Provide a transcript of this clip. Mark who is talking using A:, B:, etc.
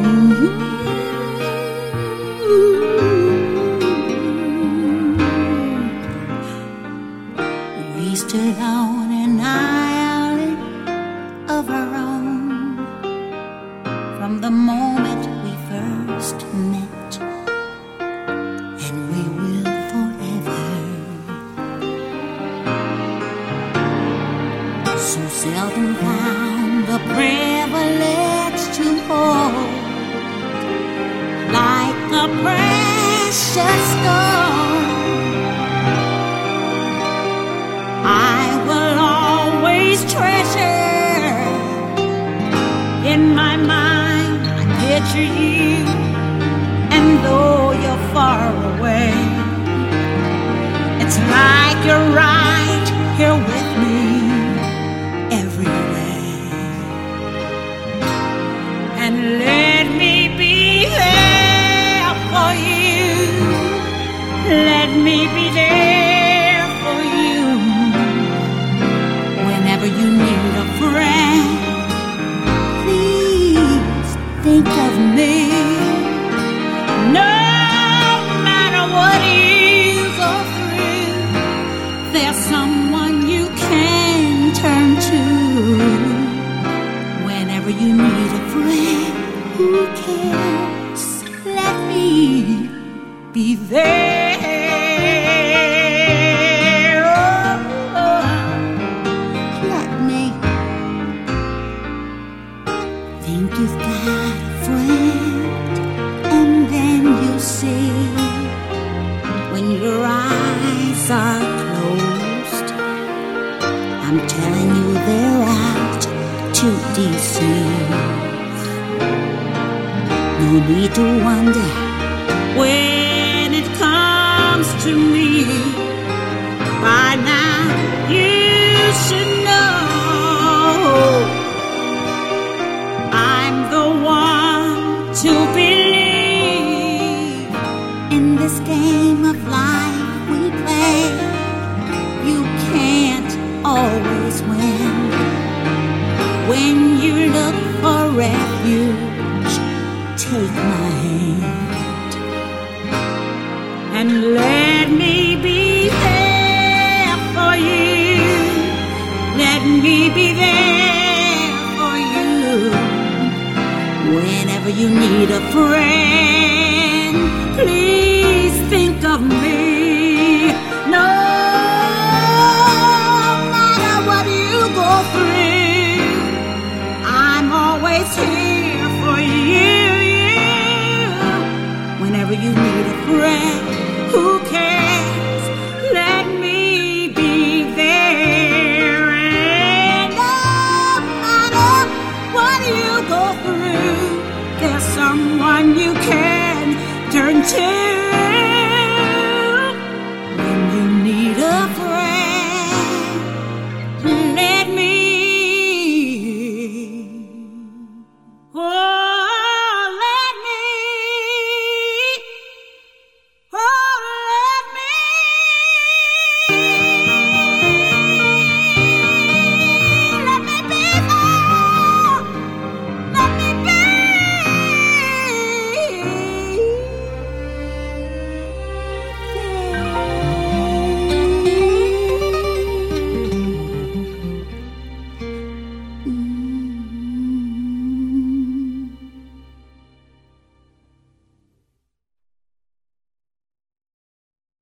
A: We stood on an island of our own from the moment we first met, and we will forever. So seldom found the privilege to hold like a precious stone. I will always treasure. In my mind I picture you, and though you're far away, it's like you're right here with me every day. And let me be there for you. Let me be there for you whenever you need a friend. Please think of me. No matter what you go through, there's someone you can turn to. Whenever you need a friend who cares, let me be there. Let me think you've got a friend, and then you see when your eyes are closed, I'm telling you they're out to deceive. No need to wonder when it comes to me. By now you should know I'm the one to believe. In this game of life we play, you can't always win. When you look for refuge, take my hand and let me be there for you. Let me be there for you whenever you need a friend. Please think of me. No matter what you go through, I'm always here for you. Whenever you need a friend who cares, let me be there. And no matter what you go through, there's someone you can turn to.